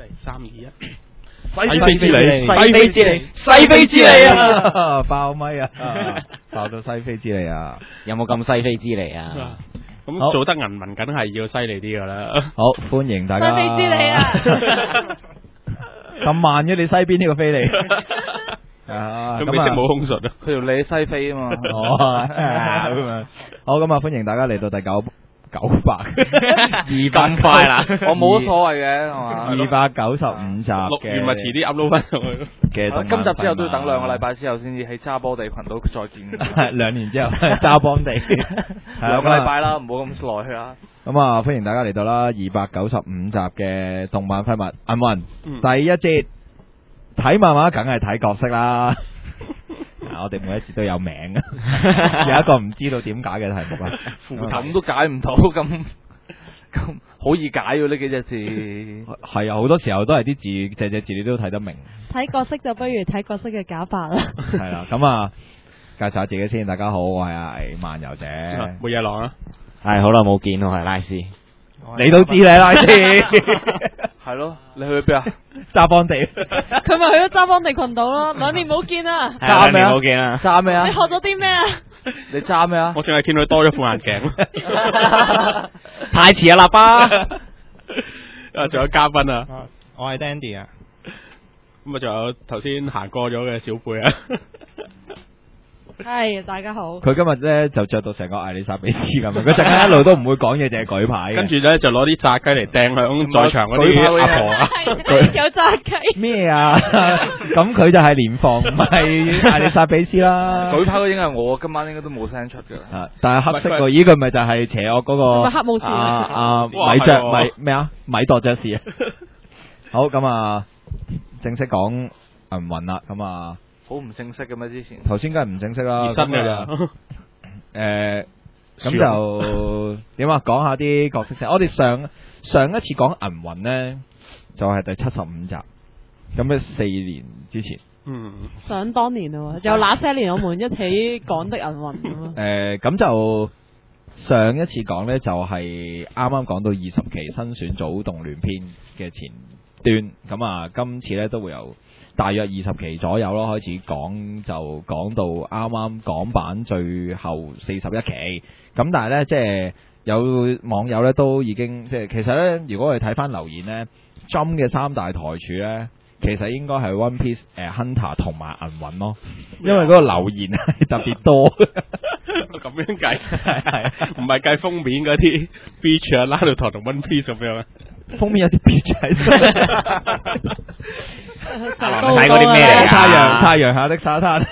3、2、1， 西非之利， 西非之利，西非之利啊！ 爆咪啊！爆到西非之利啊！ 有冇咁西非之利啊？ 咁做得銀民梗係要犀利啲噶啦。 好，歡迎大家。 西非之利啊！ 咁慢嘅你西邊呢個飛利？ 咁你識冇空術啊？ 佢條脷西非啊嘛。 哦，咁啊，好咁啊，歡迎大家嚟到第200 咁快啦， 我冇乜所謂嘅係嘛。 295集錄嘅完咪遲啲 upload 翻上去。 嘅今集之後都要等2個禮拜之後先至喺揸波地頻道再見。 2年之後揸邦地 2個禮拜啦，唔好咁耐啦。 咁啊，歡迎大家嚟到啦295集嘅動漫廢物銀魂第一節。睇漫畫梗係睇角色啦，我哋每一節都有名嘅，有一個唔知道點解嘅題目啦， 咁都解唔到，咁好易解喎呢幾隻字。 係啊，好多時候都係啲字，隻字你都睇得明。 睇角色就不如睇角色嘅假髮啦。 係啦，咁啊，介紹下自己先。大家好，我係漫遊者， 冇嘢浪啊。 係好耐冇見，我係拉斯。 你都知咧，拉斯。 係咯，你去邊啊？ 揸邦地。 佢咪去咗揸邦地群島咯，2年冇見啊！ 揸咩冇見啊？ 揸咩啊？ 你學咗啲咩啊？ 你揸咩啊？ 我淨係見到佢多咗副眼鏡。 太遲啊，喇叭！ 啊，仲有嘉賓啊， 我係 Dandy 啊。 咁啊，仲有頭先行過咗嘅小貝啊。 係，大家好。 佢今日咧就着到成個艾麗莎比斯咁，佢陣間一路都唔會講嘢，淨係舉牌。 跟住咧就攞啲炸雞嚟掟響在場嗰啲阿婆啊。 有炸雞咩啊？咁佢就係連放，唔係艾麗莎比斯啦。 舉牌嗰應該係我，今晚應該都冇聲出㗎。 啊！但係黑色喎，咦？佢咪就係邪惡嗰個黑武士米度爵士啊！好咁啊，正式講銀魂啦，咁啊。 好唔正式嘅咩？之前頭先梗係唔正式啦， 熱身㗎咋？ 咁就點啊？講下啲角色先。我哋上一次講銀魂呢，就係第75集，咁嘅4年之前。 想當年啊，有那些年我們一起講的銀魂咁啊。 咁就上一次講呢，就係啱啱講到20期新選組動亂篇嘅前端，咁啊，今次呢都會有大約20期左右咯，開始講就講到啱啱港版最後41期，咁但係呢，即係有網友呢都已經即係其實呢，如果我哋睇翻留言呢 Jump 嘅3大台柱呢，其實應該係 One Piece、Hunter 同埋銀魂咯，因為嗰個留言係特別多。 咁樣計係唔係計封面嗰啲 Bleach 啊、Naruto 同 One Piece 咁樣啊？ 封面有啲 Bleach 喺度。 睇嗰啲咩嚟啊？ 太陽下的沙灘。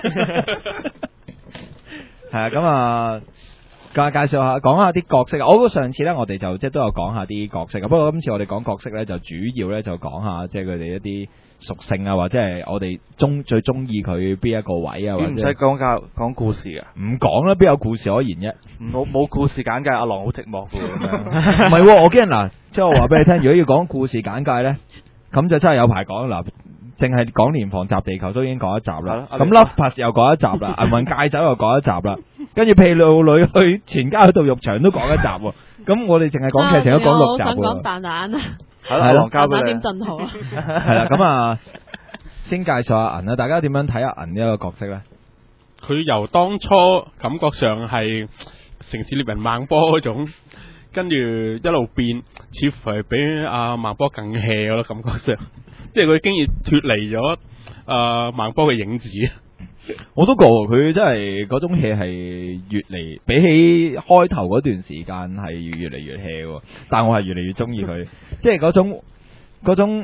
係啊，咁啊，介紹下講下啲角色。我上次呢，我哋就即係都有講下啲角色啊。不過今次我哋講角色呢，就主要呢就講下即係佢哋一啲屬性啊，或者係我哋最中意佢邊一個位啊，或者唔使講故事㗎， 唔講啦，邊有故事可言啫？ 冇故事簡介，阿郎好寂寞㗎。 唔係，我驚嗱，即係我話俾你聽，如果要講故事簡介咧，咁就真係有排講嗱。淨係講連防集地球都已經講一集啦，咁 Love Plus 又講一集啦，銀魂戒酒又講一集啦，跟住屁路女去全家去到浴場都講一集喎。咁我哋淨係講劇情都講6集喎。 想講蛋蛋啊， 係咯， 蛋蛋點陣號啊？ 係啦，咁啊，先介紹下銀啦，大家點樣睇下銀呢一個角色咧？ 佢由當初感覺上係城市獵人孟波嗰種，跟住一路變，似乎係比阿孟波更 hea 咯，感覺上。即係佢竟然脫離咗孟波嘅影子， 我都覺佢真係嗰種 hea 係越嚟比起開頭嗰段時間係越嚟越 hea，但我係越嚟越中意佢，即係嗰種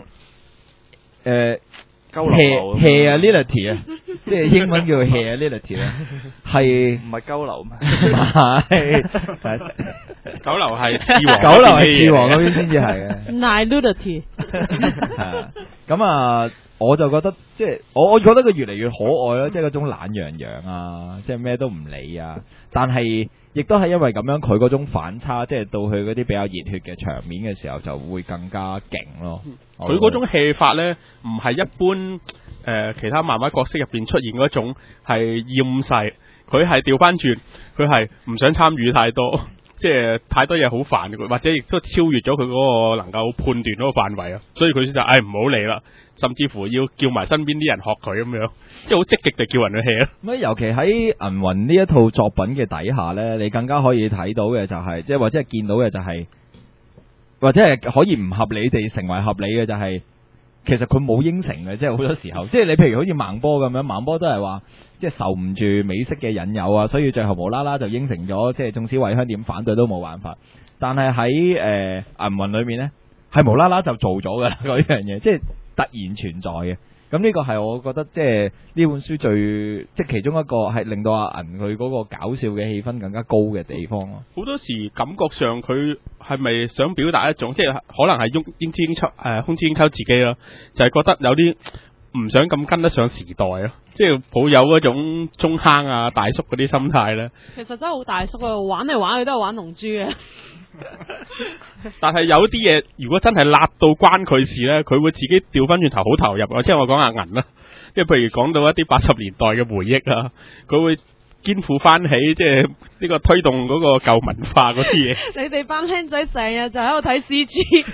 hea-ability 啊，即係英文叫 hea-ability 咧，係唔係鳩流咩？ 唔係， 九流係次王， 九流係次王嗰邊先至係嘅。 Nihility 係啊，咁啊，我就覺得即係我覺得佢越嚟越可愛咯，即係嗰種懶洋洋啊，即係咩都唔理啊。但係亦都係因為咁樣，佢嗰種反差，即係到佢嗰啲比較熱血嘅場面嘅時候，就會更加勁咯。 佢嗰種 hea 法咧，唔係一般其他漫畫角色入邊出現嗰種係厭世，佢係調翻轉，佢係唔想參與太多， 即係太多嘢好煩，或者亦都超越咗佢嗰個能夠判斷嗰個範圍啊，所以佢先就唔好理啦，甚至乎要叫埋身邊啲人學佢咁樣，即係好積極地叫人去 hea 咯。 咁尤其喺銀魂呢一套作品嘅底下呢，你更加可以睇到嘅就係、即係或者係見到嘅就係、或者係可以唔合理地成為合理嘅就係、其實佢冇應承嘅，即係好多時候，即係你譬如好似孟波咁樣，孟波都係話即係受唔住美式嘅引誘啊，所以最後無啦啦就應承咗，即係縱使韋香點反對都冇辦法。但係喺銀魂裏面呢，係無啦啦就做咗噶啦嗰樣嘢，即係突然存在嘅。咁呢個係我覺得即係呢本書最即係其中一個係令到阿銀佢嗰個搞笑嘅氣氛更加高嘅地方咯。 好多時感覺上佢係咪想表達一種即係可能係空之英秋自己咯，就係覺得有啲唔想咁跟得上時代咯，即係抱有嗰種中坑啊大叔嗰啲心態咧。 其實真係好大叔啊，玩嚟玩去都係玩龍珠嘅。 但係有啲嘢，如果真係辣到關佢事咧，佢會自己調翻轉頭好投入啊！即係我講阿銀啦，即係譬如講到一啲80年代嘅回憶啊，佢會肩負翻起即係呢個推動嗰個舊文化嗰啲嘢。 你哋班僆仔成日就喺度睇 CG，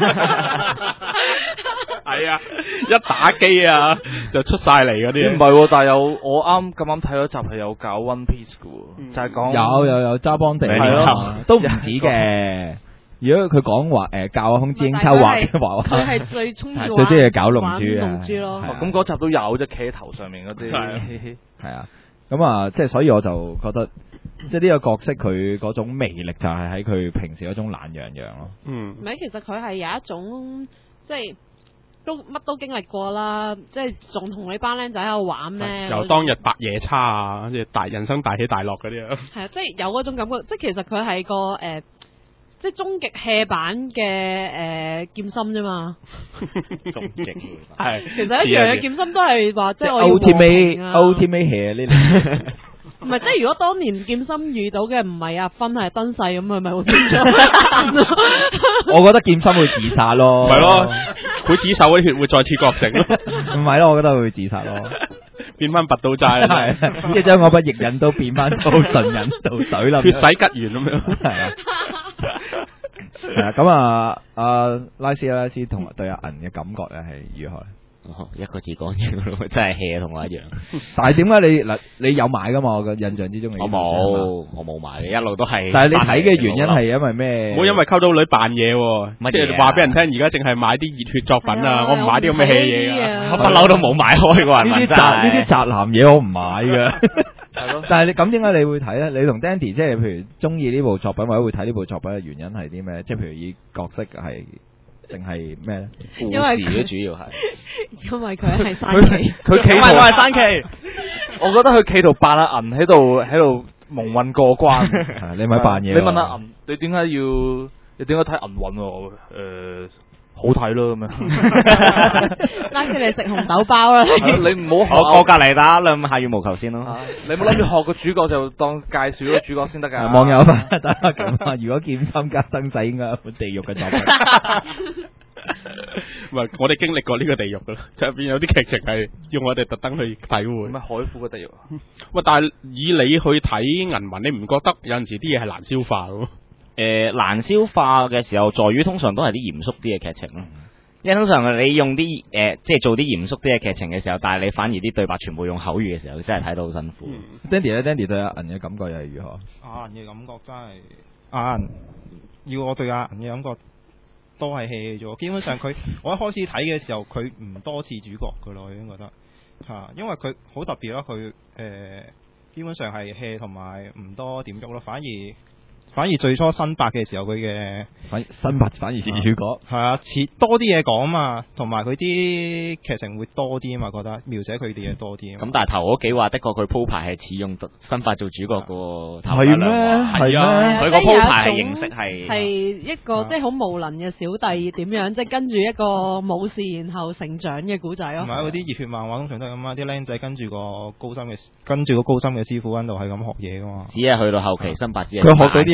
係啊，一打機啊就出晒嚟嗰啲。 唔係喎，但係有我咁啱睇咗集係有搞 One Piece 嘅喎，就係講有揸邦地係咯都唔止嘅。如果佢講話教阿空之英秋畫佢係最中意最中意搞龍珠啊， 龍珠咯。 咁嗰集都有啫，企喺頭上面嗰啲。 係啊，咁啊，即係所以我就覺得，即係呢個角色佢嗰種魅力就係喺佢平時嗰種懶洋洋咯。 唔係，其實佢係有一種即係都乜都經歷過啦，即係仲同你班僆仔喺度玩咩？ 由當日白夜叉啊，即係人生大起大落嗰啲啊。係啊，即係有嗰種感覺，即係其實佢係個即係終極 hea 版嘅劍心啫嘛。 終極係， 其實一樣嘅劍心都係話即係我要和平啊。 Ultimate hea 呢啲。 唔係，即係如果當年劍心遇到嘅唔係阿芬係燈細咁，佢咪會變咗？ 我覺得劍心會自殺咯。 係咯，佢指手嗰啲血會再次覺醒咯。 唔係咯，我覺得佢會自殺咯。 變翻拔刀齋啦， 即係將我把逆刃都變翻刀順刃到水啦， 血洗吉完咁樣。 係啊，係啊，咁啊，拉斯同埋對阿銀嘅感覺咧係如何？ 一個字講完咯，真係 hea 同我一樣。 但係點解你有買噶嘛？我嘅印象之中我冇買嘅，一路都係。 但係你睇嘅原因係因為咩？ 唔好因為溝到女扮嘢，即係話俾人聽，而家淨係買啲熱血作品啊！我唔買啲咁嘅 hea 嘢啊！ 我不嬲都冇買開過。 呢啲宅男嘢我唔買嘅。係咯。但係你咁點解你會睇咧？你同 Dandy 即係譬如中意呢部作品或者會睇呢部作品嘅原因係啲咩？即係譬如以角色係。定係咩咧？ 故事咧主要係， 因為佢係山崎， 佢企圖我係山崎。我覺得佢企圖扮阿銀喺度蒙混過關。 你咪扮嘢。 你問阿銀，你點解睇銀魂？好睇咯咁樣。 拉佢哋食紅豆包啦。 你唔好我過隔離打兩下羽毛球先咯。 你冇諗住學個主角就當介紹咗個主角先得㗎。 網友大家咁話，如果劍心加生仔應該係一本地獄嘅作品。 唔係，我哋經歷過呢個地獄噶啦，入邊有啲劇情係要我哋特登去體會。 咩海虎嘅地獄？ 喂，但係以你去睇銀魂，你唔覺得有陣時啲嘢係難消化嘅？ 難消化嘅時候，在於通常都係啲嚴肅啲嘅劇情咯。因為通常你用啲即係做啲嚴肅啲嘅劇情嘅時候，但係你反而啲對白全部用口語嘅時候，真係睇到好辛苦。 Dandy 對阿銀嘅感覺又係如何？ 阿銀嘅感覺真係阿銀，要我對阿銀嘅感覺都係 hea 咗。基本上我一開始睇嘅時候，佢唔多似主角噶咯，我已經覺得嚇，因為佢好特別啦。佢基本上係 hea 同埋唔多點喐咯，反而最初新白嘅時候，佢嘅新白反而似主角， 係啊，似多啲嘢講嘛，同埋佢啲劇情會多啲啊嘛，覺得描寫佢哋嘢多啲。 咁但係頭嗰幾話的確佢鋪排係似用新白做主角個喎。 係咩？係啊， 佢個鋪排係形式係一個即係好無能嘅小弟點樣，即係跟住一個武士然後成長嘅古仔咯。 唔係嗰啲熱血漫畫通常都係咁啊，啲僆仔跟住個高深嘅師傅喺度係咁學嘢噶嘛。 只係去到後期新白只係佢學嗰啲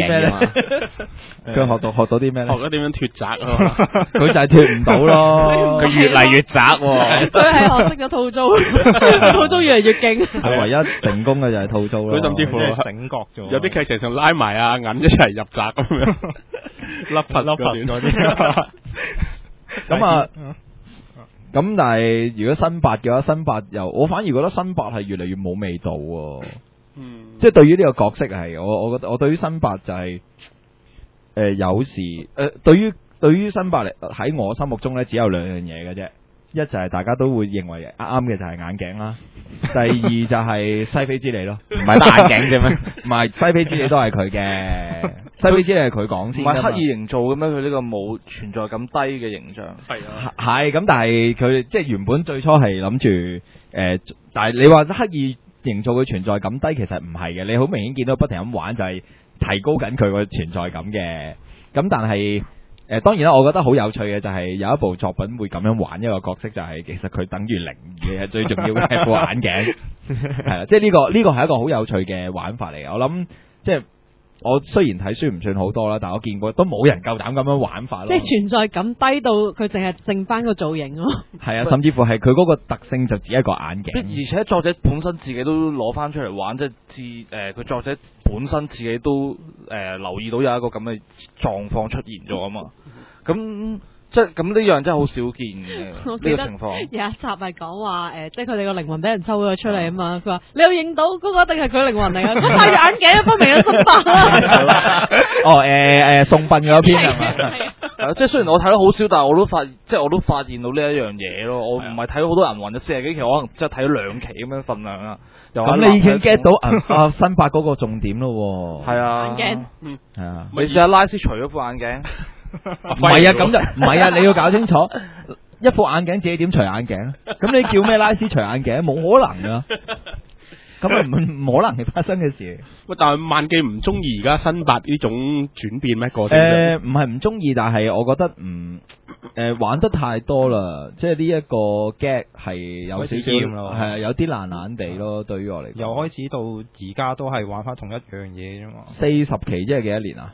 咩咧？ 嘛。 佢學到啲咩咧？ 學咗點樣脱宅啊？ 佢就係脱唔到咯。 佢越嚟越窄喎。 佢係學識咗套租，套租越嚟越勁。 佢唯一成功嘅就係套租咯。 佢甚至乎即係醒覺咗。 有啲劇情上拉埋阿銀一齊入宅咁樣，甩拍嗰段啲。 咁啊，咁但係如果新八嘅話，新八我反而覺得新八係越嚟越冇味道喎。即係對於呢個角色係，我覺得我對於新八就係、有時對於新八嚟喺我心目中咧，只有兩樣嘢嘅啫。一就係大家都會認為啱嘅就係眼鏡啦，第二就係西非之利咯，唔係得眼鏡啫咩？唔係西非之利都係佢嘅，西非之利係佢講先㗎嘛， 唔係刻意營造嘅咩？佢呢個冇存在感低嘅形象。 係啊， 係咁，但係佢即係原本最初係諗住但係你話刻意營造佢存在感低，其實唔係嘅。你好明顯見到不停咁玩，就係提高緊佢個存在感嘅。咁但係當然啦，我覺得好有趣嘅就係有一部作品會咁樣玩一個角色，就係其實佢等於零嘅，最重要嘅係副眼鏡，係啦，即係呢個係一個好有趣嘅玩法嚟嘅。我諗即係我雖然睇書唔算好多啦，但我見過都冇人夠膽咁樣玩法咯。 即係存在感低到佢淨係剩翻個造型咯。 係啊，甚至乎係佢嗰個特性就只係一個眼鏡。 而且作者本身自己都攞翻出嚟玩，即係佢作者本身自己都留意到有一個咁嘅狀況出現咗啊嘛。咁即係咁呢樣真係好少見嘅呢個情況。 有一集係講話即係佢哋個靈魂俾人抽咗出嚟啊嘛。佢話你有認到嗰個一定係佢靈魂嚟啊！佢戴住眼鏡，分明係新八啦。 送殯嗰篇係嘛？ 即係雖然我睇得好少，但係我都發現到呢一樣嘢咯。我唔係睇咗好多人魂嘅40幾期，我可能即係睇咗2期咁樣份量啦。 咁你已經 get 到新八嗰個重點咯喎。 係啊， 眼鏡， 係啊。 你試下拉斯除咗副眼鏡。 唔係啊，咁就唔係啊！你要搞清楚，一副眼鏡自己點除眼鏡？咁你叫咩拉斯除眼鏡？冇可能噶，咁啊唔可能係發生嘅事。 喂，但係萬記唔中意而家新八呢種轉變咩？個性唔係唔中意，但係我覺得玩得太多啦，即係呢一個 gag 係有少少係有啲爛爛地咯。對於我嚟講， 由開始到而家都係玩翻同一樣嘢啫嘛。 40期即係幾多年啊？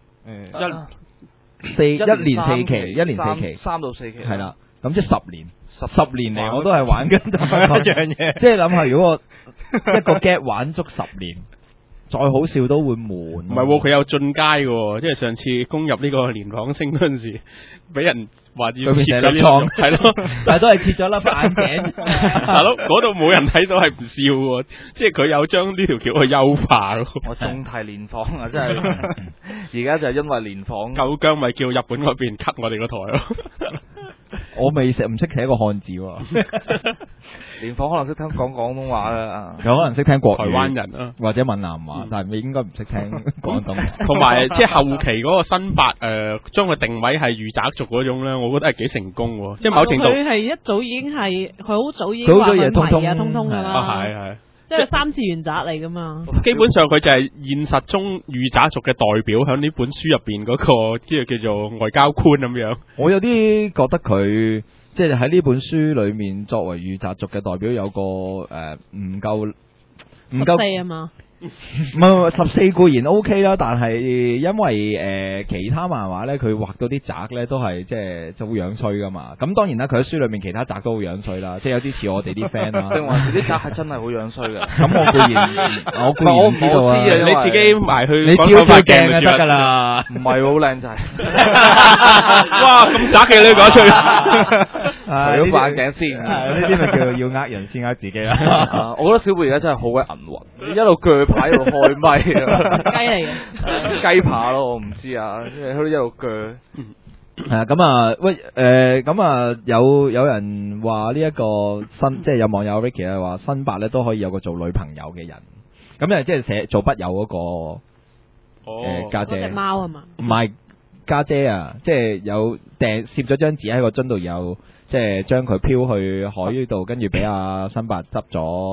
一年4期，一年4期 ，3到4期， 係啦。咁即係10年，10年嚟我都係玩緊同一樣嘢。即係諗下，如果一個 get 玩足10年，再好笑都會悶。唔係喎，佢有進階嘅，即係上次攻入呢個連房星嗰陣時，俾人話要切咗粒瘡，係咯， 但係都係切咗粒眼鏡。 大佬嗰度冇人睇到係唔笑喎，即係佢有將呢條橋去優化咯。 我仲提連房啊，真係而家就係因為連房夠姜咪叫日本嗰邊 cut 我哋個台咯。 我未唔識寫個漢字喎。 連房可能識聽講廣東話啦， 有可能識聽國語台灣人啊， 或者閩南話，但係你應該唔識聽廣東話。 同埋即係後期嗰個新八將佢定位係御宅族嗰種咧，我覺得係幾成功喎。即係某程度佢係一早已經係佢好早已經話佢迷啊通通㗎啦。 係。 即係3次元宅嚟噶嘛， 基本上佢就係現實中御宅族嘅代表，喺呢本書入邊嗰個即係叫做外交官咁樣。 我有啲覺得佢即係喺呢本書裏面作為御宅族嘅代表，有個唔夠 14啊嘛。 唔係14固然 OK 啦，但係因為其他漫畫咧，佢畫到啲宅咧都係即係好樣衰噶嘛。咁當然啦，佢喺書裏面其他宅都好樣衰啦，即係有啲似我哋啲 friend 啦。 定還是啲宅係真係好樣衰嘅？ 咁我固然唔知道啊。 你自己埋去你照塊鏡就得噶啦。 唔係好靚仔。 哇！咁宅嘅你講出嚟， 除咗眼鏡先。 呢啲咪叫做要呃人先呃自己啦。 我覺得小貝而家真係好鬼銀魂，一路鋸牌一路開咪，雞嚟嘅， 雞扒咯，我唔知啊，喺度一路鋸。 係啊，咁啊，喂，咁啊，有人話呢一個新，即係有網友 Ricky 啊話新八咧都可以有個做女朋友嘅人，咁即係做筆友嗰個家姐， 隻貓啊嘛， 唔係家姐啊，即係有攝咗張紙喺個樽度，有即係將佢飄去海度，跟住俾阿新八執咗。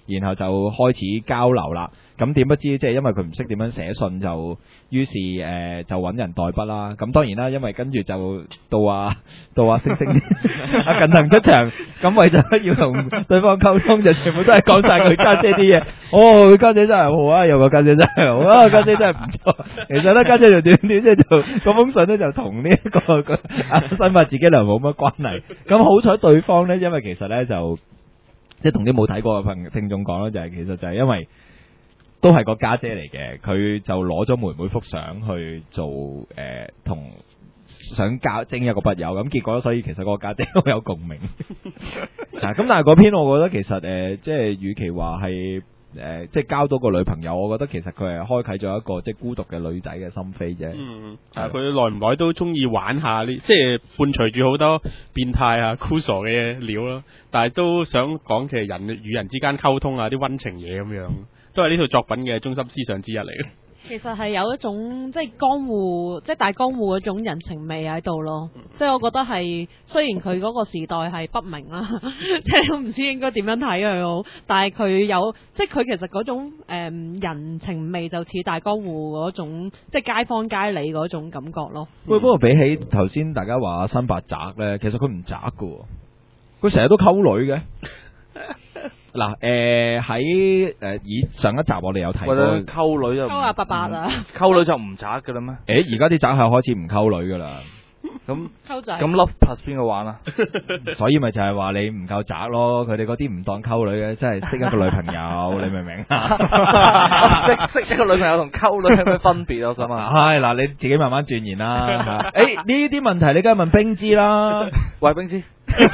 然後就開始交流啦。咁點不知即係因為佢唔識點樣寫信，就於是就揾人代筆啦。咁當然啦，因為跟住就到星星阿近藤出場，咁為咗要同對方溝通，就全部都係講晒佢家姐啲嘢。哦，佢家姐真係好啊，有個家姐真係好啊，家姐真係唔錯。其實咧，家姐就短短即係就嗰封信咧，就同呢一個新發自己娘冇乜關係。咁好彩對方咧，因為其實咧就即係同啲冇睇過嘅聽眾講啦，就係其實就係因為。都係個家姐嚟嘅，佢就攞咗妹妹幅相去做同想徵一個筆友，咁結果所以其實個家姐都有共鳴。咁但係嗰篇我覺得其實即係與其話係即係交到個女朋友，我覺得其實佢係開啟咗一個即係孤獨嘅女仔嘅心扉啫。 佢耐唔耐都中意玩下呢，即係伴隨住好多變態啊、酷傻嘅料咯。但係都想講其實人與人之間溝通啊，啲溫情嘢咁樣。都係呢套作品嘅中心思想之一嚟嘅。 其實係有一種即係江戶，即係大江戶嗰種人情味喺度咯。即係我覺得係，雖然佢嗰個時代係不明啦，即係都唔知應該點樣睇佢好，但係佢有，即係佢其實嗰種人情味就似大江戶嗰種，即係街坊街里嗰種感覺咯。 喂，不過比起頭先大家話新八宅咧，其實佢唔宅噶，佢成日都溝女嘅。嗱，喺以上一集我哋有提過， 溝女就溝伯伯啊， 溝女就唔宅噶啦咩？ 而家啲宅係開始唔溝女噶啦， 咁溝仔， 咁 Love Plus 邊個玩啊？ 所以咪就係話你唔夠宅咯，佢哋嗰啲唔當溝女嘅，真係識一個女朋友，你明唔明啊？ 識一個女朋友同溝女有咩分別啊？我想問。 係嗱，你自己慢慢鑽研啦。呢啲問題你梗係問冰芝啦， 喂，冰芝。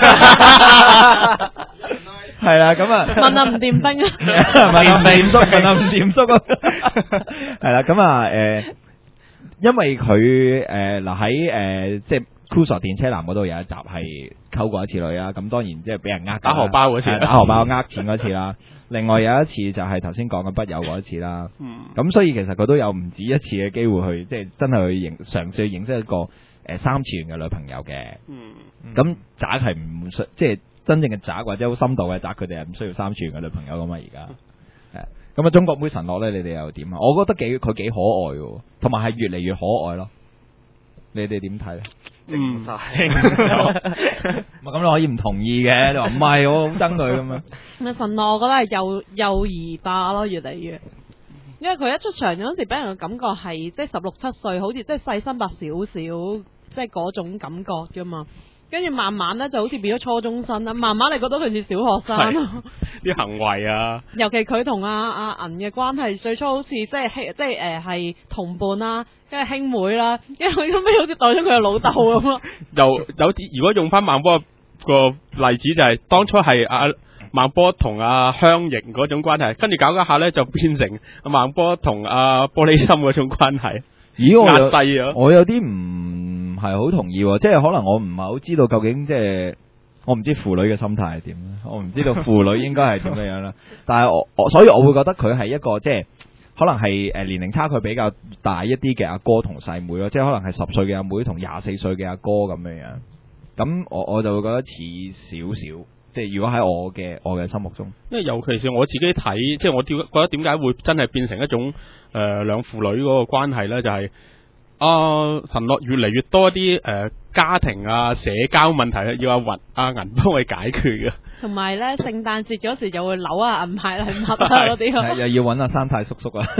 係啦，咁啊， 問啊唔掂冰啊， 問啊唔掂叔，問啊唔掂叔啊，係啦，咁啊，因為佢嗱喺即係酷傻電車男嗰度有一集係溝過一次女啊，咁當然即係俾人打荷包嗰次， 打荷包呃錢嗰次啦。另外有一次就係頭先講嘅筆友嗰一次啦。咁所以其實佢都有唔止一次嘅機會去，即係真係去嘗試去認識一個三次元嘅女朋友嘅。咁宅係唔需即係。真正嘅宅或者好深度嘅宅，佢哋係唔需要三次元嘅女朋友噶嘛？而家咁啊，中國妹神樂咧，你哋又點啊？我覺得佢幾可愛嘅，同埋係越嚟越可愛咯。你哋點睇咧？ 正晒， 咁你可以唔同意嘅，你話唔係，我好憎佢咁樣。 咁神樂我覺得係幼兒化咯，越嚟越。因為佢一出場嗰陣時，俾人嘅感覺係即係16、17歲，好似即係細心白少少，即係嗰種感覺啫嘛。跟住慢慢咧就好似變咗初中生啦，慢慢你覺得佢似小學生啲行為啊， 尤其佢同阿銀嘅關係，最初好似即係係同伴啦，跟住兄妹啦，跟住佢後尾好似當咗佢嘅老豆咁咯。 有啲如果用翻孟波個例子就係、當初係阿孟波同阿香凝嗰種關係，跟住搞下咧就變成阿孟波同阿玻璃心嗰種關係。 咦，我有啲唔係好同意，即係可能我唔係好知道究竟即係我唔知父女嘅心態係點，我唔知道父女應該係點樣啦。但係所以我會覺得佢係一個即係可能係年齡差距比較大一啲嘅阿哥同細妹咯，即係可能係10歲嘅阿妹同24歲嘅阿哥咁樣。咁我就會覺得似少少。即係如果喺我嘅心目中， 因為尤其是我自己睇，即係我覺得點解會真係變成一種兩父女嗰個關係咧？就係神樂越嚟越多一啲家庭啊社交問題要阿銀幫佢解決嘅。 同埋咧，聖誕節嗰時就會扭啊銀牌禮物啊嗰啲， 又要揾阿三太叔叔啊。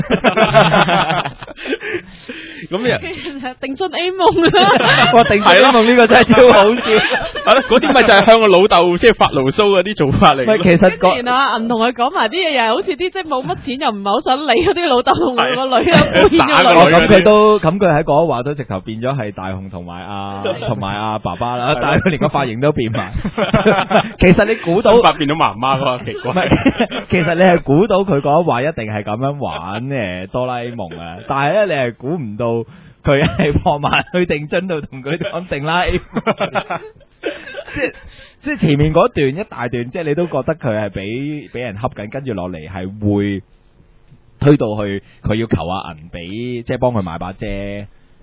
咁定春 A 夢啊！ 哇，定春 A 夢呢個真係超好笑。 係咯，嗰啲咪就係向個老豆即係發牢騷嗰啲做法嚟。 其實然後銀同佢講埋啲嘢，又係好似啲即係冇乜錢又唔係好想理嗰啲老豆同佢個女啊，變咗咁佢喺嗰話都直頭變咗係大雄同埋阿爸爸啦，但係佢連個髮型都變埋。其實你估到變到媽媽嗰個奇怪。 其實你係估到佢嗰話一定係咁樣玩哆啦 A 夢啊，但係咧你係估唔到佢係放埋去定樽度同佢講定啦 A 夢。即係前面嗰段一大段，即係你都覺得佢係俾人恰緊，跟住落嚟係會推到去佢要求阿銀俾，即係幫佢買把遮。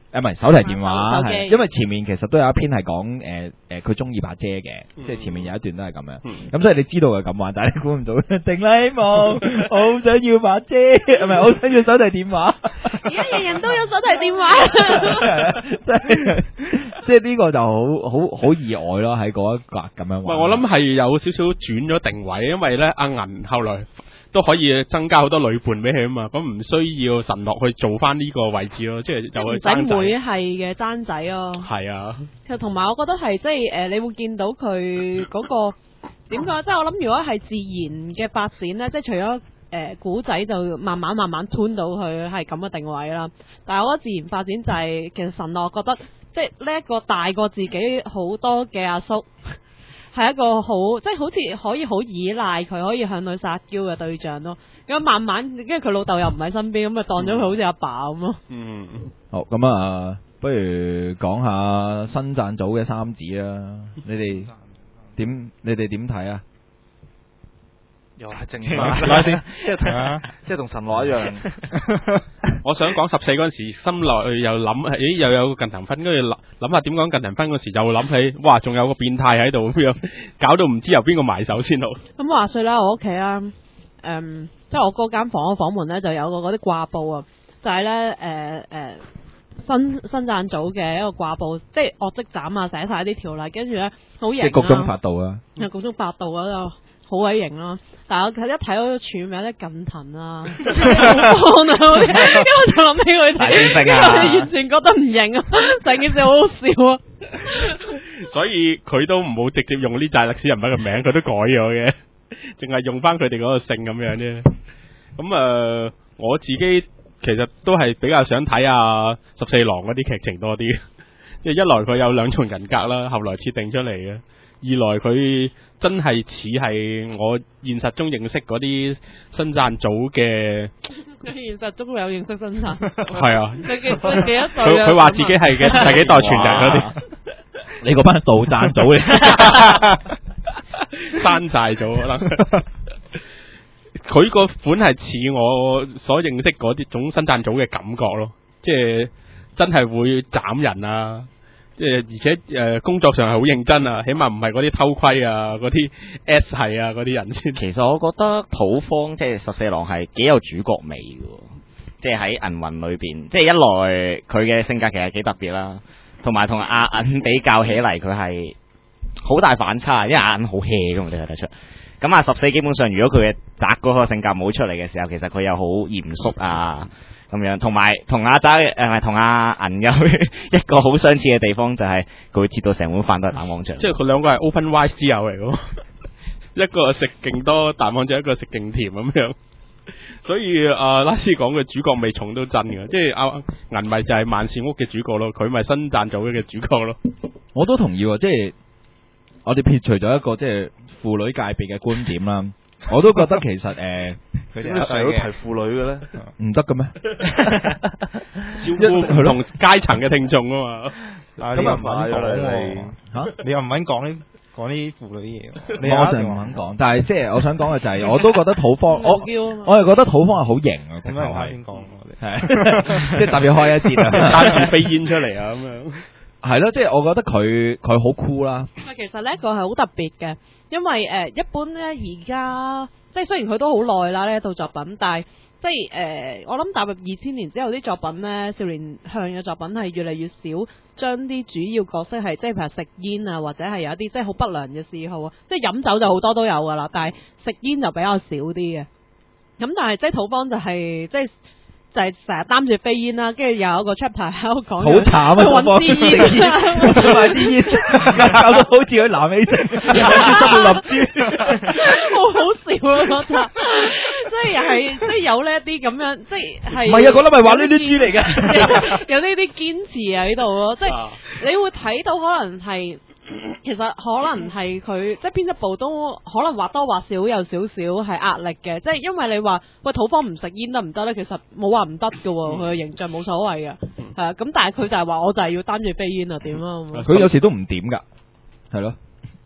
唔係手提電話， 手機係因為前面其實都有一篇係講佢中意把遮嘅，即係前面有一段都係咁樣。咁所以你知道佢咁玩，但係你估唔到定啦希望，我好想要把遮，係咪好想要手提電話？ 而家人人都有手提電話， 即係呢個就好意外咯，喺嗰一格咁樣玩。 我諗係有少少轉咗定位，因為咧阿銀後來都可以增加好多女伴俾佢啊嘛，咁唔需要神樂去做翻呢個位置咯，即係又去爭唔使妹仔。 係嘅爭仔咯。 係啊， 其實同埋我覺得係即係你會見到佢嗰個點講？即係我諗，如果係自然嘅發展咧，即係除咗古仔就慢慢 turn 到佢係咁嘅定位啦。但係我覺得自然發展就係、其實神樂覺得即係呢一個大過自己好多嘅阿叔。係一個好，即係好似可以好依賴佢，可以向佢撒嬌嘅對象咯。咁慢慢，因為佢老豆又唔喺身邊，咁就當咗佢好似阿爸咁咯。 嗯， 好咁啊，不如講下新撰組嘅三子啊，你哋點睇啊？ 又係正拉先， 即係同神樂一樣。 我想講14嗰陣時，心內又諗，咦又有個近藤分，跟住諗下點講近藤分嗰時，就諗起，哇，仲有個變態喺度咁樣，搞到唔知由邊個埋手先好。 咁話說啦，我屋企啦，即係我嗰間房門咧就有個嗰啲掛布啊，就係咧新撰組嘅一個掛布，即係惡積斬啊，寫晒啲條例，跟住咧好型即係局中法度啊！ 局中百度嗰度。好鬼型咯！但係我一睇到個署名咧，近藤啊，好方啊，因為我就諗起佢哋，因為我完全覺得唔型啊，成件事好好笑啊！ 所以佢都唔好直接用呢紮歷史人物嘅名，佢都改咗嘅，淨係用翻佢哋嗰個姓咁樣啫。咁我自己其實都係比較想睇下14郎嗰啲劇情多啲，即係一來佢有兩重人格啦，後來設定出嚟嘅。二來佢真係似係我現實中認識嗰啲新撰組嘅， 現實中有認識新撰， 係啊， 你幾多歲啊？ 佢話自己係嘅第幾代傳人嗰啲， 你嗰班係盜撰組嚟， 山寨組可能。佢個款係似我所認識嗰啲種新撰組嘅感覺咯，即係真係會斬人啊！即係而且工作上係好認真啊，起碼唔係嗰啲偷窺啊，嗰啲 S 係啊嗰啲人先。 其實我覺得土方即係14郎係幾有主角味嘅，即係喺銀魂裏邊，即係一來佢嘅性格其實幾特別啦，同埋同阿銀比較起嚟，佢係好大反差，因為阿銀好 hea 嘅，我哋睇得出。咁阿14基本上，如果佢嘅宅嗰個性格冇出嚟嘅時候，其實佢又好嚴肅啊。咁樣，同埋同阿仔同阿銀有一個好相似嘅地方，就係佢會切到成碗飯都係蛋黃醬。 即係佢兩個係 open wise 之友嚟嘅，一個食勁多蛋黃醬，一個食勁甜咁樣。所以拉斯講嘅主角味重都真嘅，即係阿銀咪就係萬事屋嘅主角咯，佢咪新撰組嘅主角咯。 我都同意喎，即係我哋撇除咗一個即係婦女界別嘅觀點啦。我都覺得其實佢哋成日都提婦女嘅咧， 唔得嘅咩？ 照顧唔同階層嘅聽眾啊嘛。 咁又唔肯講你喎，你又唔肯講啲婦女嘢喎，你我就唔肯講。但係即係我想講嘅就係，我都覺得土方，我嬌啊係覺得土方係好型啊！ 點解唔啱先講我哋？ 係即係特別開一節啊， 帶住飛煙出嚟啊咁樣。 係咯，即係我覺得佢好酷啦。 其實呢個係好特別嘅，因為一般咧而家即係雖然佢都好耐啦呢一套作品，但係即係我諗踏入2000年之後啲作品咧，少年向嘅作品係越嚟越少將啲主要角色係即係譬如食煙啊，或者係有一啲即係好不良嘅嗜好啊，即係飲酒就好多都有噶啦，但係食煙就比較少啲嘅。咁但係即係土方就係即係。就係成日擔住飛煙啦，跟住又有一個 chapter 喺度講， 好慘啊！ 揾支煙， 買支煙，搞到好似佢南美城，濕到立珠， 好好笑啊！覺得，即係又係即係有呢一啲咁樣，即係唔係啊？嗰粒咪話呢啲豬嚟嘅， 有呢啲堅持喺度咯，即係你會睇到可能係。其實可能係佢即係編輯部都可能或多或少有少少係壓力嘅，即係因為你話喂土方唔食煙得唔得咧？其實冇話唔得嘅，佢嘅形象冇所謂嘅，係啊。咁但係佢就係話我就係要擔住飛煙啊，點啊？ 佢有時都唔點噶，係咯。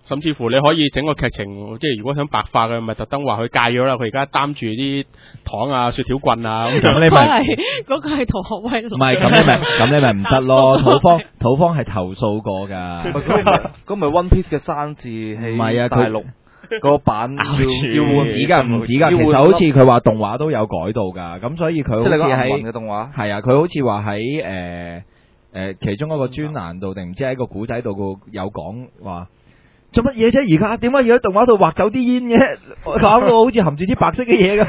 甚至乎你可以整個劇情，即係如果想白化嘅，咪特登話佢戒咗啦。佢而家擔住啲糖啊、雪條棍啊咁咁你咪嗰個係同學威唔係咁你咪唔得咯。土方係投訴過㗎。 咁咪 One Piece 嘅山治唔喺係啊， 大陸個版要換唔止㗎，唔止㗎。其實好似佢話動畫都有改到㗎，咁所以佢好似即係你講銀喺魂嘅動畫。 係啊，佢好似話喺其中一個專欄度定唔知喺個古仔度有講話。做乜嘢啫？而家點解要喺動畫度畫走啲煙嘅？搞到好似含住啲白色嘅嘢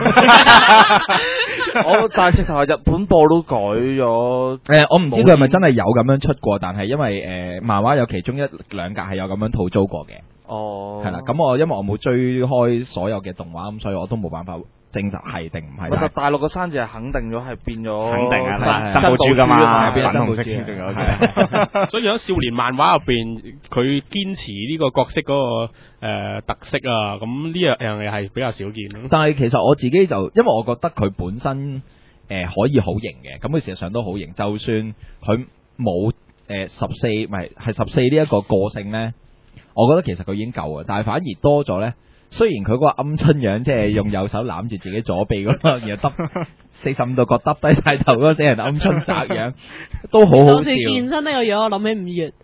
咁。 但係直頭係日本播都改咗。 我唔知佢係咪真係有咁樣出過，但係因為漫畫有其中一兩格係有咁樣套租過嘅。 哦， 係啦，咁因為我冇追開所有嘅動畫，咁所以我都冇辦法證實係定唔係。 其實大陸嘅山治係肯定咗係變咗， 肯定啊， 係珍寶珠㗎嘛， 變粉紅色咗珍寶珠仲有係所以喺少年漫畫入邊，佢堅持呢個角色嗰個特色啊，咁呢樣嘢係比較少見咯。 但係其實我自己就因為我覺得佢本身可以好型嘅，咁佢事實上都好型。就算佢冇14，唔係14呢一個個性呢，我覺得其實佢已經夠嘅。但係反而多咗呢。雖然佢嗰個鵪鶉樣，即係用右手攬住自己左臂嗰個，然後45度角耷低晒頭嗰個死人鵪鶉宅樣，都好好笑。 好似健身呢個樣，我諗起5月。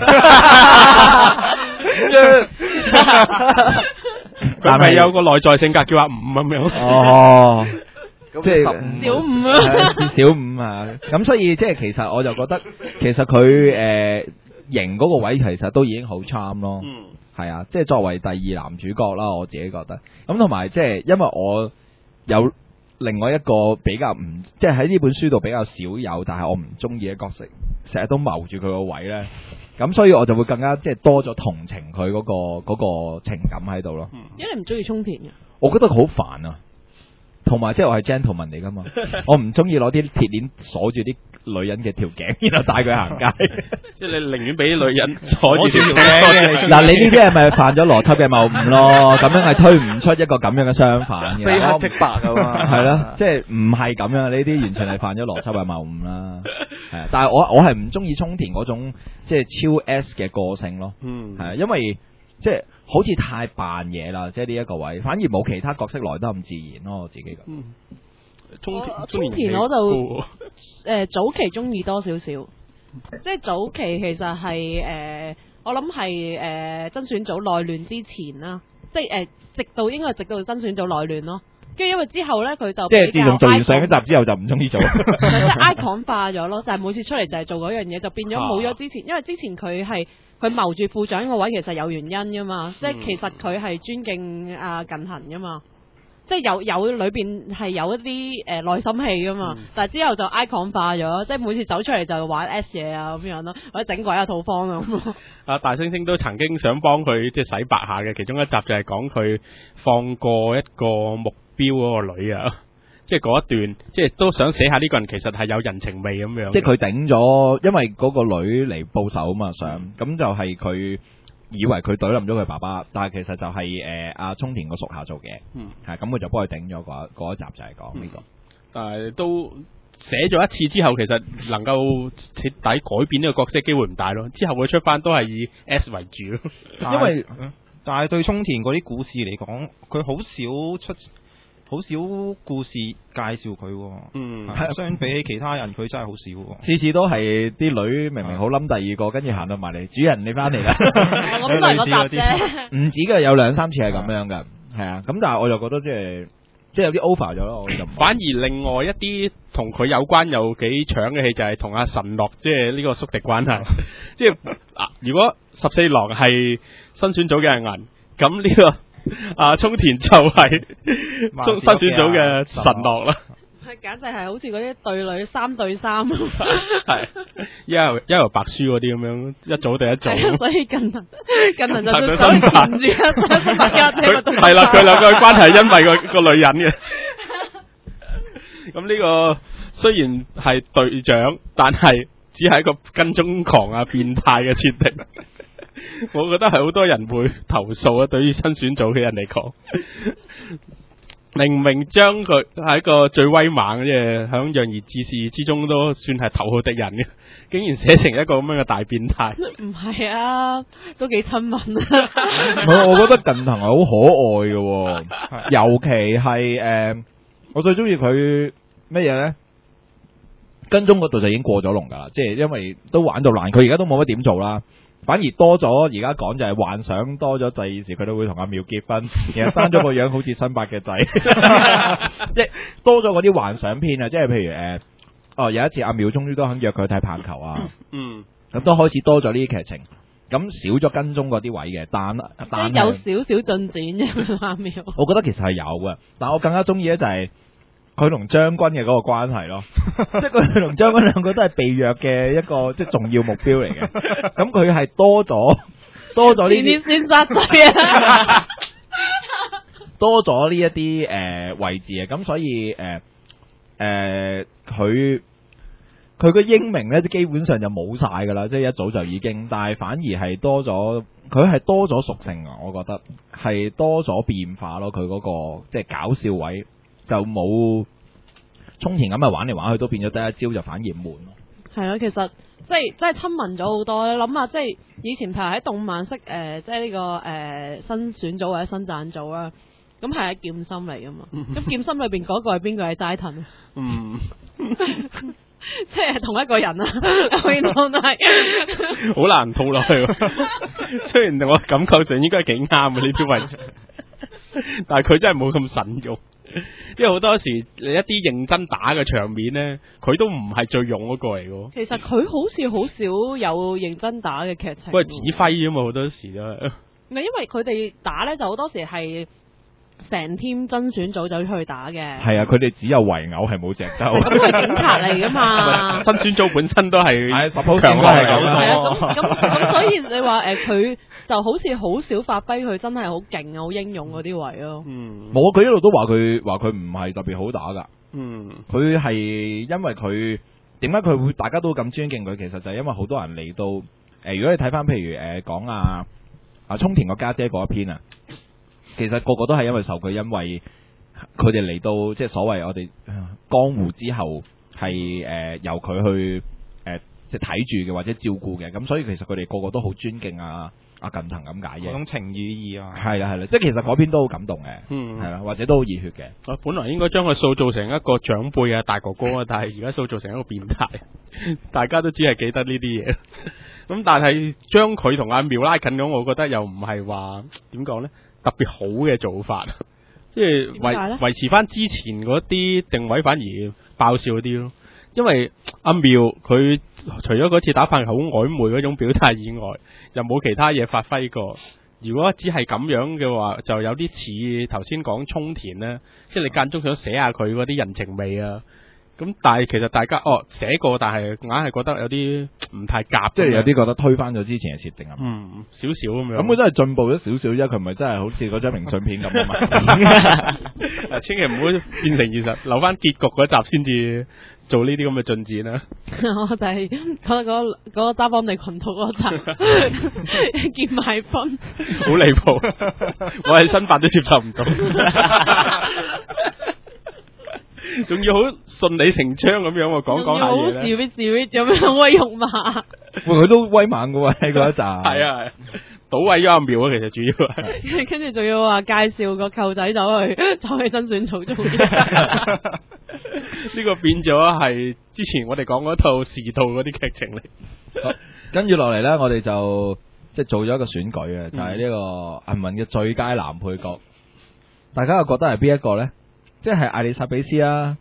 佢咪有個內在性格叫阿五咁樣。 哦，即係小五啊， 小五啊。咁所以即係其實我就覺得，其實佢型嗰個位其實都已經好 charm 咯。係啊，即係作為第二男主角啦，我自己覺得。咁同埋即係因為我有另外一個比較唔，即係喺呢本書度比較少有，但係我唔中意嘅角色，成日都謀住佢個位呢。咁所以我就會更加即係多咗同情佢嗰個情感喺度咯。 因為你唔中意沖田嘅， 我覺得好煩啊。同埋即係我係 gentleman 嚟噶嘛，我唔中意攞啲鐵鏈鎖住啲女人嘅條頸，然後帶佢行街。 即係你寧願俾啲女人鎖住條頸。 嗱，你呢啲係咪犯咗邏輯嘅謬誤咯？咁樣係推唔出一個咁樣嘅相反嘅。 非黑即白啊嘛。 係咯，即係唔係咁樣？呢啲完全係犯咗邏輯嘅謬誤啦。係啊，但係我係唔中意沖田嗰種即係超 S 嘅個性咯。係啊，因為即係好似太扮嘢啦，即係呢一個位，反而冇其他角色來得咁自然咯。我自己覺得。 沖田我就早期中意多少少，即係早期其實係我諗係真選組內亂之前啦，即係直到應該係直到真選組內亂咯。跟住因為之後咧佢就即係自從做完上一集之後就唔中意做， 即係 icon 化咗咯，就係每次出嚟就係做嗰樣嘢，就變咗冇咗之前，因為之前佢謀住副長個位其實有原因噶嘛，即係其實佢係尊敬阿近藤噶嘛。即係有裏邊係有一啲內心戲噶嘛，但係之後就 icon 化咗，即係每次走出嚟就玩 S 嘢啊咁樣咯，或者整鬼啊土方咁。 阿大猩猩都曾經想幫佢即係洗白下嘅，其中一集就係講佢放過一個目標嗰個女啊，即係嗰一段，即係都想寫下呢個人其實係有人情味咁樣。 即係佢頂咗，因為嗰個女嚟報仇啊嘛，咁就係佢。以為佢懟冧咗佢爸爸，但係其實就係阿沖田個屬下做嘅，係咁佢就幫佢頂咗嗰一集就係講呢個。 但係都寫咗一次之後，其實能夠徹底改變呢個角色機會唔大咯。之後佢出翻都係以 S 為主咯， 因為但係對沖田嗰啲故事嚟講，佢好少故事介紹佢，相比起其他人，佢真係好少。 次次都係啲女明明好冧第二個，跟住行到埋嚟，主人你翻嚟啦。 咁都係嗰集啫。 唔止嘅，有2-3次係咁樣嘅，係啊。咁但係我就覺得即係有啲 over 咗咯。我就反而另外一啲同佢有關有幾搶嘅戲就係同阿神樂即係呢個宿敵關係。即係如果14郎係新選組嘅銀，咁呢個。沖田就係新選組嘅神樂啦， 簡直係好似嗰啲對女3對3， 係一路白書嗰啲咁樣，一組對一組， 所以近藤就想纏住大家， 係啦，佢兩個關係因為個女人嘅。咁呢個雖然係隊長，但係只係一個跟蹤狂啊、變態嘅設定。我覺得係好多人會投訴啊，對於新選組嘅人嚟講。 明明將佢係一個最威猛嘅，響攘夷志士之中都算係頭號敵人嘅，竟然寫成一個咁樣嘅大變態。 唔係啊，都幾親民啊！ 唔係，我覺得近藤係好可愛嘅喎，尤其係我最中意佢乜嘢咧？跟蹤嗰度就已經過咗龍㗎啦，即係因為都玩到爛，佢而家都冇乜點做啦。反而多咗，而家講就係幻想多咗，第二時佢都會同阿妙結婚，其實生咗個樣好似新伯嘅仔，即係多咗嗰啲幻想片啊！即係譬如有一次阿妙終於都肯約佢睇棒球啊，咁都開始多咗呢啲劇情，咁少咗跟蹤嗰啲位嘅，但即係有少少進展啫，阿妙。 我覺得其實係有嘅，但我更加中意咧就係佢同將軍嘅嗰個關係咯，即係佢同將軍兩個都係被虐嘅一個即係重要目標嚟嘅。咁佢係多咗呢啲先殺仔啊！ 多咗呢一啲位置啊，咁所以佢個英明咧，基本上就冇晒㗎啦，即係一早就已經，但係反而係多咗，佢係多咗屬性啊，我覺得係多咗變化咯，佢嗰個即係搞笑位。就冇沖田咁啊，玩嚟玩去都變咗得一招，就反而悶咯。 係咯，其實即係親民咗好多。你諗下，即係以前譬如喺動漫式即係呢個新選組或者新贊組啦，咁係喺劍心嚟噶嘛。咁劍心裏邊嗰個係邊個？係齋藤。即係同一個人啊，可以當係好難套落去喎。雖然我感覺上應該係幾啱嘅呢啲位置，但係佢真係冇咁神用。因為好多時你一啲認真打嘅場面咧，佢都唔係最勇嗰個嚟嘅。 其實佢好似好少有認真打嘅劇情。 佢係指揮啊嘛，好多時都係。 唔係因為佢哋打咧，就好多時係成 team 真選組就去打嘅。係啊，佢哋只有圍毆係冇隻洲。 咁佢係警察嚟噶嘛？ 真選組本身都係強係咁。 係啊，咁所以你話佢就好似好少發揮佢真係好勁啊、好英勇嗰啲位咯。 冇，佢一路都話佢唔係特別好打噶。佢係因為佢點解佢會大家都咁尊敬佢？其實就係因為好多人嚟到如果你睇翻譬如講阿沖田個家姐嗰一篇啊，其實個個都係因為受佢，因為佢哋嚟到即係所謂我哋江湖之後係由佢去即係睇住嘅或者照顧嘅，咁所以其實佢哋個個都好尊敬阿近藤咁解嘅。嗰種情與義啊， 係啦，即係其實嗰邊都好感動嘅，係啦，或者都好熱血嘅。 本來應該將佢塑造成一個長輩啊、大哥哥啊，但係而家塑造成一個變態，大家都只係記得呢啲嘢。咁但係將佢同阿苗拉近咗，我覺得又唔係話點講呢，特別好嘅做法，即係維持翻之前嗰啲定位，反而爆笑啲咯。因為阿苗佢除咗嗰次打棒球好曖昧嗰種表態以外，又冇其他嘢發揮過。如果只係咁樣嘅話，就有啲似頭先講沖田呢，即係你間中想寫下佢嗰啲人情味啊。咁但係其實大家寫過，但係硬係覺得有啲唔太夾， 即係有啲覺得推翻咗之前嘅設定啊。 少少咁樣。 咁佢真係進步咗少少啫，佢唔係真係好似嗰張明信片咁啊嘛。 千祈唔好變成現實，留翻結局嗰集先至做呢啲咁嘅進展啦。 我就係覺得嗰個揸幫你群圖嗰集結埋婚， 好離譜，我係新發都接受唔到。仲要好順理成章咁樣喎，講下嘢咧， 笑咁樣威勇嘛？ 佢都威猛嘅喎喺嗰一集。係啊，倒位咗阿苗啊，其實主要係。 跟住仲要話介紹個舅仔走去真選組做嘢。 呢個變咗係之前我哋講嗰套時套嗰啲劇情嚟。 跟住落嚟咧，我哋就即係做咗一個選舉啊，就係呢個銀魂嘅最佳男配角。大家又覺得係邊一個咧？即係艾莉莎比斯啦，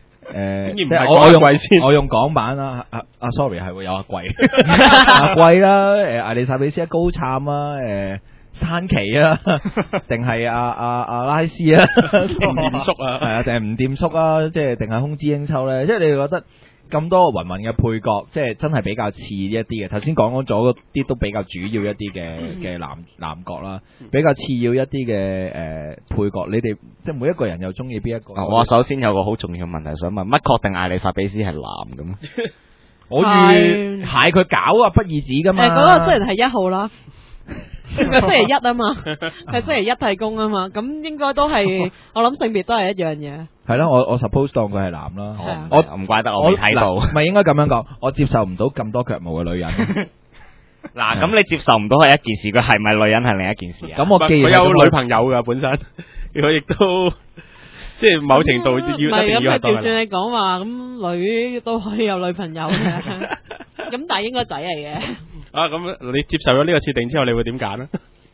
我用港版啦，sorry 係會有阿貴，阿貴啦，艾莉莎比斯高杉啊，山崎啊，定係阿拉斯啊， 唔掂叔啊， 係啊，定係唔掂叔啊，即係定係空知英秋咧？即係你覺得咁多個芸芸嘅配角，即係真係比較似一啲嘅。頭先講咗嗰啲都比較主要一啲嘅男角啦，比較次要一啲嘅配角。你哋即係每一個人又中意邊一個？ 我首先有個好重要嘅問題想問，乜確定艾莉莎比斯係男咁？ 我預係佢搞啊不二子噶嘛。 嗰個雖然係1號啦。 佢星期一啊嘛，係星期一替工啊嘛，咁應該都係我諗性別都係一樣嘢。 係咯，我 suppose 當佢係男啦。 係啊我唔怪得我未睇到。 唔係應該咁樣講，我接受唔到咁多腳毛嘅女人。 嗱，咁你接受唔到係一件事，佢係咪女人係另一件事啊？ 咁我既然佢有女朋友㗎本身，佢亦都即係某程度要唔係咁， 一定要係當係男。 佢調轉你講話，咁女都可以有女朋友嘅，咁但係應該仔嚟嘅。 啊，咁你接受咗呢個設定之後，你會點揀咧？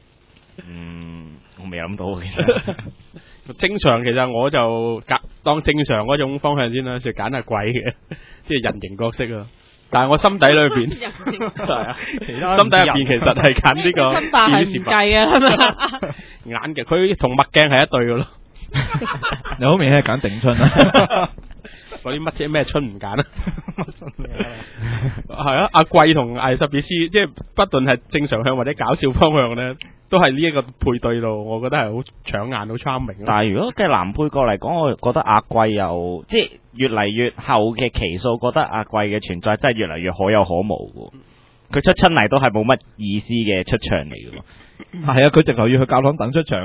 我未諗到其實。 正常其實我就當正常嗰種方向先啦，就揀阿貴嘅，即係人形角色啊。但係我心底裏邊係啊，心底入邊其實係揀呢個金霸係唔計啊，係咪？ 眼嘅，佢同墨鏡係一對嘅咯。 你好明顯係揀定春啦。 嗰啲乜啫咩春唔揀啊？係啊，阿貴同艾什比斯，即係不論係正常向或者搞笑方向咧，都係呢一個配對度，我覺得係好搶眼、好 charming。 但係如果計男配角嚟講，我覺得阿貴又即係越嚟越後嘅期數，覺得阿貴嘅存在真係越嚟越可有可無嘅。佢出親嚟都係冇乜意思嘅出場嚟嘅。 係啊，佢直頭要去教堂等出場。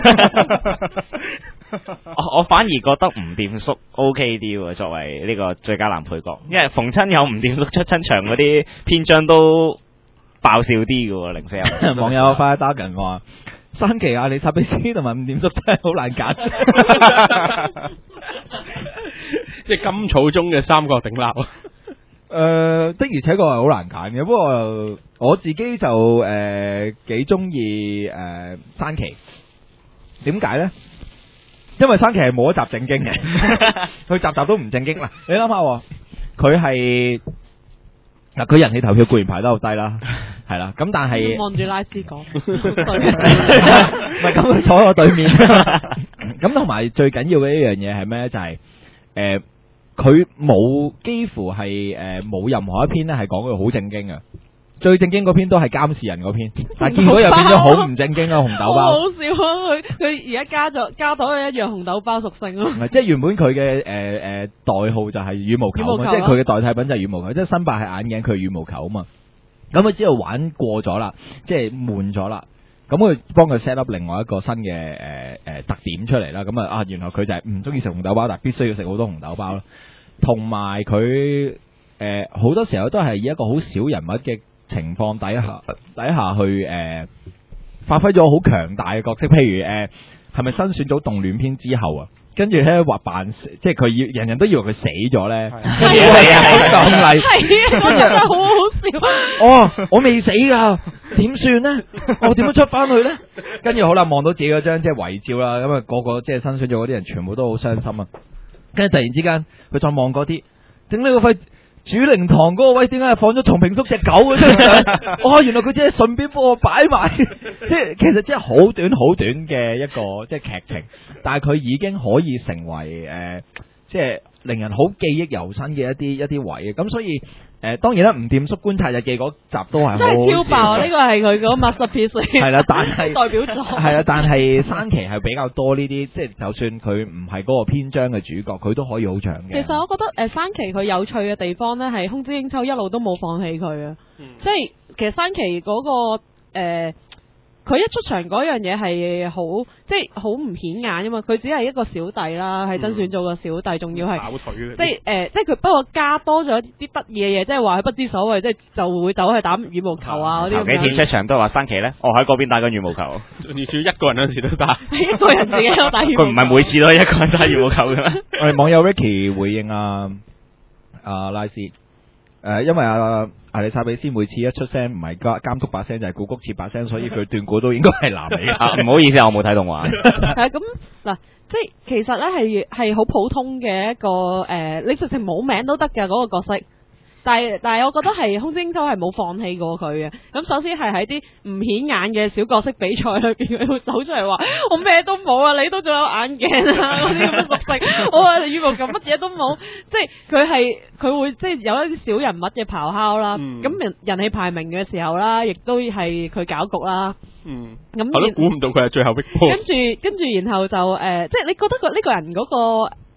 我反而覺得吳掂叔 OK 啲喎，作為呢個最佳男配角，因為逢親有吳掂叔出親場嗰啲篇章都爆笑啲嘅喎，零舍有。 網友 Fire Dragon 話：山崎亞里薩比斯同埋吳掂叔真係好難揀。 即係甘草中嘅三角鼎立。 的而且確係好難揀嘅，不過我自己就幾中意山崎。點解咧？因為山崎係冇一集正經嘅，佢集集都唔正經啦。你諗下，佢係嗱，佢人氣投票固然排得好低啦，係啦。咁但係望住拉斯講， 唔係咁，佢坐喺我對面。咁同埋最緊要嘅一樣嘢係咩？就係佢冇幾乎係冇任何一篇咧係講佢好正經嘅。最正經嗰篇都係監視人嗰篇，但係見到又變咗好唔正經啊！紅豆包好好笑啊！佢而家加咗一樣紅豆包屬性咯。 唔係，即係原本佢嘅代號就係羽毛球啊嘛，即係佢嘅代替品就係羽毛球，即係新伯係眼鏡，佢係羽毛球啊嘛。咁佢之後玩過咗啦，即係悶咗啦。咁佢幫佢 set up 另外一個新嘅特點出嚟啦。咁啊，原來佢就係唔中意食紅豆包，但係必須要食好多紅豆包啦。同埋佢好多時候都係以一個好小人物嘅情況底下去發揮咗好強大嘅角色，譬如係咪新選組動亂篇之後啊？跟住咧話扮，即係佢人人都以為佢死咗咧，跟住係啊，好壯麗， 係啊，真係好好笑。 我未死噶，點算呢？我點樣出翻去呢？跟住好啦，望到自己嗰張即係遺照啦，咁啊個個即係新選組嗰啲人全部都好傷心啊！跟住突然之間，佢再望嗰啲，整呢個肺。主靈堂嗰個位點解係放咗松平叔隻狗嘅張相？原來佢只係順便幫我擺埋，即係其實真係好短好短嘅一個即係劇情，但係佢已經可以成為即係令人好記憶猶新嘅一啲位嘅。咁所以當然啦，吳掂叔觀察日記嗰集都係好真係超爆，呢個係佢嗰 masterpiece 係啦，但係代表作係啦，但係山崎係比較多呢啲，即係就算佢唔係嗰個篇章嘅主角，佢都可以好長嘅。 其實我覺得山崎佢有趣嘅地方咧，係空知英秋一路都冇放棄佢啊，即係其實山崎嗰個佢一出場嗰樣嘢係好即係好唔顯眼啊嘛，佢只係一個小弟啦，係真選組個小弟，仲要係跑腿嘅， 即係即係佢不過加多咗啲得意嘅嘢，即係話佢不知所謂，即係就會走去打羽毛球啊嗰啲。 頭幾次出場都係話山崎咧，我喺嗰邊打緊羽毛球， 仲要一個人嗰陣時都打， 一個人自己都打羽毛球。 佢唔係每次都係一個人打羽毛球嘅咩？ 我哋網友 Ricky 回應拉斯。因為阿里薩比斯每次一出聲唔係監督把聲就係古谷徹把聲，所以佢斷估都應該係男嚟嘅。 唔好意思，我冇睇動畫。 係咁嗱，即係其實咧係好普通嘅一個你直情冇名都得嘅嗰個角色。但係我覺得係空知英秋係冇放棄過佢嘅。咁首先係喺啲唔顯眼嘅小角色比賽裏邊，佢會走出嚟話：我咩都冇啊，你都仲有眼鏡啊嗰啲咁嘅屬性。我話羽毛球乜嘢都冇，即係佢會即係有一啲小人物嘅咆哮啦。咁人氣排名嘅時候啦，亦都係佢搞局啦。咁我都估唔到佢係最後逼波。 跟住然後就即係你覺得呢個人嗰個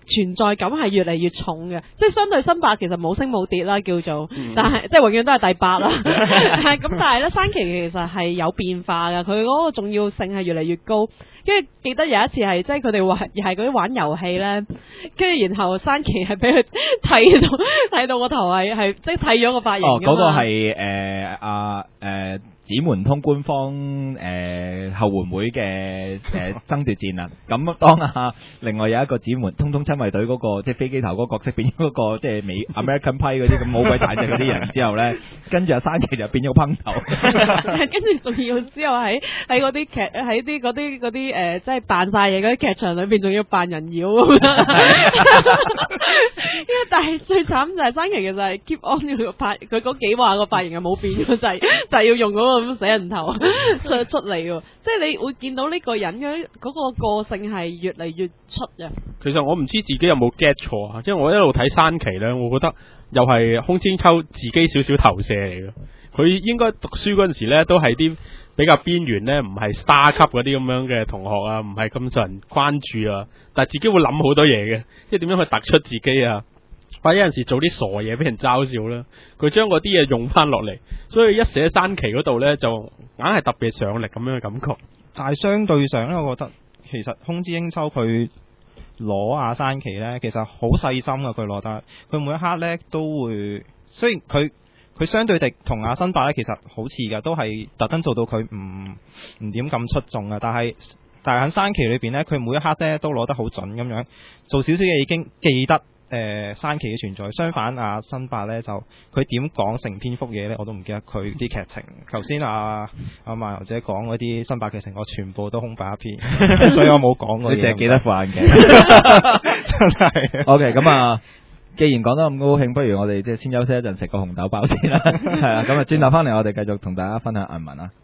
存在感係越嚟越重嘅，即係相對新八其實冇升冇跌啦，叫做，但係即係永遠都係第八啦。咁但係咧，山崎其實係有變化嘅，佢嗰個重要性係越嚟越高。跟住記得有一次係即係佢哋話又係嗰啲玩遊戲咧，跟住然後山崎係俾佢剃到個頭係即係剃咗個髮型。 哦，嗰個係指門通官方後援會嘅爭奪戰啊！咁當另外有一個指門通親衛隊嗰個即係飛機頭嗰個角色變咗嗰個即係美 American Pie 嗰啲咁好鬼大隻嗰啲人之後咧，跟住山崎就變咗個烹頭， 跟住仲要之後喺嗰啲劇喺啲嗰啲即係扮晒嘢嗰啲劇場裏邊，仲要扮人妖咁樣。但係最慘就係山崎其實係 keep on 佢個髮，佢嗰幾話個髮型係冇變嘅，就係要用嗰個咁死人頭出嚟喎。即係你會見到呢個人嘅嗰個個性係越嚟越出嘅。 其實我唔知自己有冇 get 錯啊，即係我一路睇山崎咧，我覺得又係空千秋自己少少投射嚟嘅。佢應該讀書嗰陣時咧，都係啲比較邊緣咧，唔係 star 級嗰啲咁樣嘅同學啊，唔係咁受人關注啊，但係自己會諗好多嘢嘅，即係點樣去突出自己啊，或者有陣時做啲傻嘢俾人嘲笑啦。佢將嗰啲嘢用翻落嚟，所以一寫山崎嗰度咧，就硬係特別上力咁樣嘅感覺。 但係相對上咧，我覺得其實空知英秋佢攞阿山崎咧，其實好細心啊。佢攞得，佢每一刻咧都會，雖然佢相對地同阿新八咧，其實好似噶，都係特登做到佢唔點咁出眾啊。但係喺山崎裏邊咧，佢每一刻咧都攞得好準咁樣，做少少嘢已經記得山崎嘅存在。相反阿新八咧，就佢點講成篇幅嘢咧，我都唔記得佢啲劇情。頭先阿漫遊姐講嗰啲新八劇情，我全部都空白一片，所以我冇講過嘢。 你淨係記得副眼鏡， 真係。 OK， 咁既然講得咁高興，不如我哋即係先休息一陣，食個紅豆包先啦。係啊，咁轉頭翻嚟，我哋繼續同大家分享銀文啊。